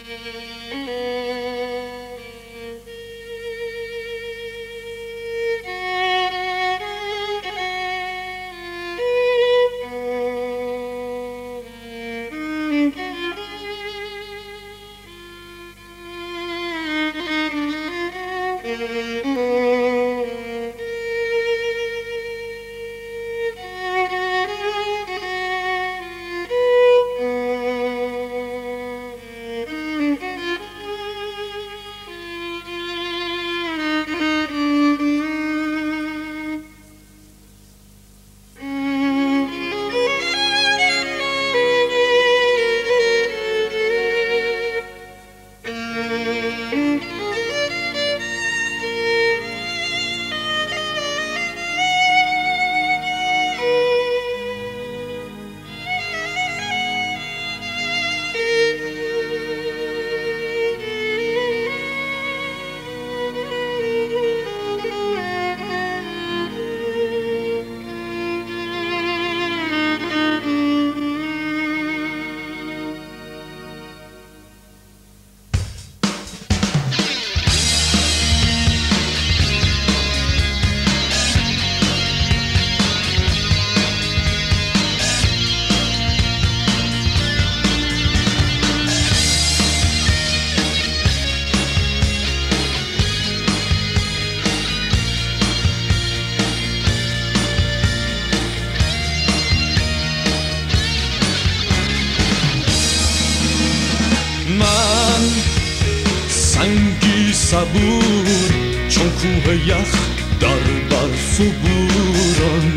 صبور چون کوه یخ در برف و بوران،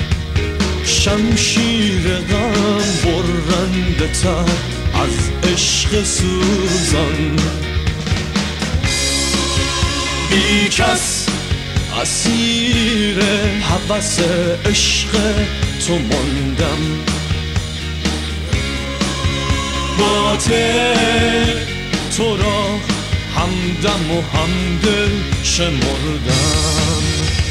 شمشیر غم برنده تر از عشق سوزان. بی کس اسیر هوس عشق تو ماندم، باطل تو را همدم و همدل شمردم.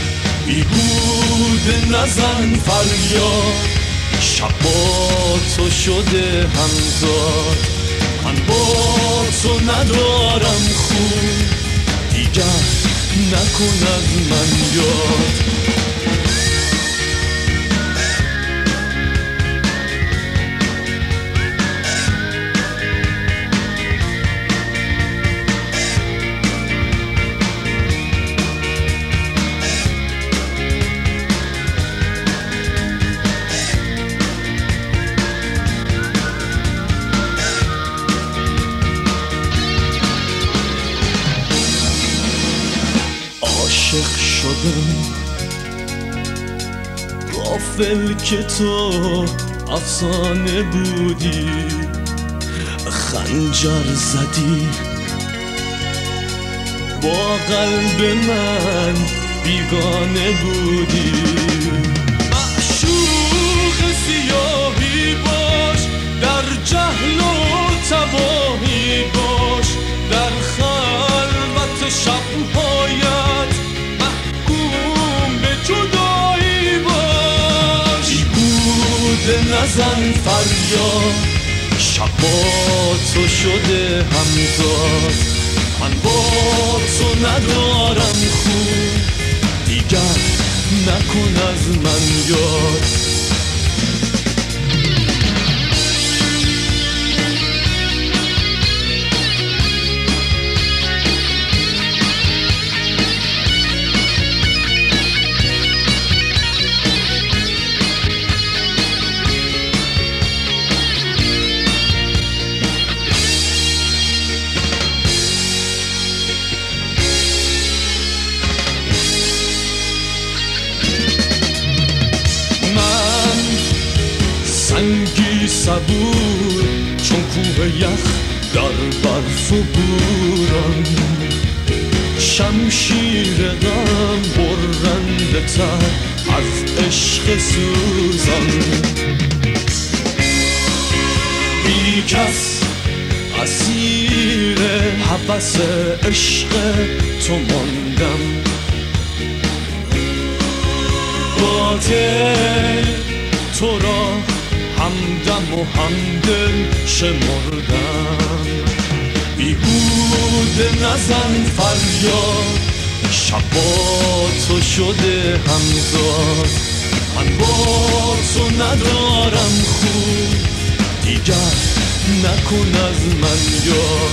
بیهوده نزن فریاد، شب با تو شده همزاد. من با تو ندارم خون، دیگر نکن از من یاد. عاشق شدم غافل که تو افسانه بودی، خنجر زدی با قلب من بیگانه بودی. معشوق سیاهی باش، در جهل و تباهی باش، در خلوت شب‌هایت محکوم به جدایی باش. بیهوده نزن فریاد، شب با تو شده همزاد. من با تو ندارم خون، دیگر نکن از من یاد. سنگی صبور چون کوه یخ در برف و بوران، شمشیر غم برنده تر از عشق سوزان. بی کس اسیر هوس عشق تو ماندم، باطل تو را همدم و همدل شمردم. نزن فریاد، شبا تو شده همزاد. من با تو ندارم خوب، دیگر نکن از من یاد.